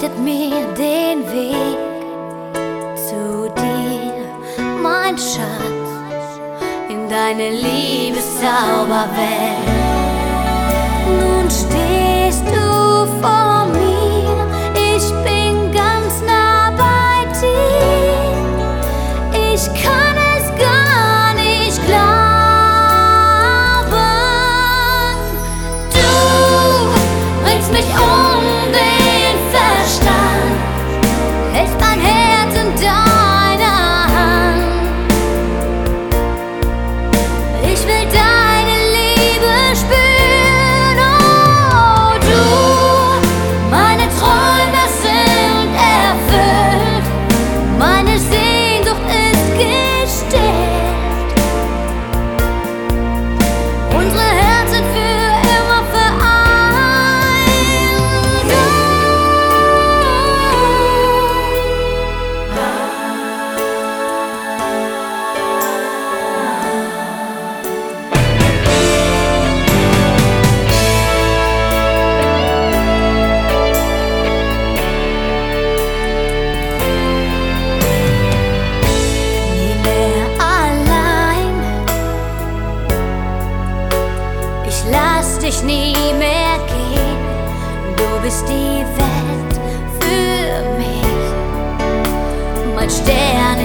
leuchtet mir den Weg zu dir, mein Schatz, in deine Liebeszauberwelt. Nun stehst du vor mir, ich bin ganz nah bei dir. Ich kann es gar nicht glauben. Du bringst mich um den Verstand, hältst mein Herz in deiner Hand. Ich will deine Liebe spüren, oh du, meine Träume sind erfüllt, meine Sehnsucht ist gestillt, unsere Herzen für immer vereint. Nie mehr allein, ich lass dich nie mehr gehen. Du bist die Welt für mich, mein Stern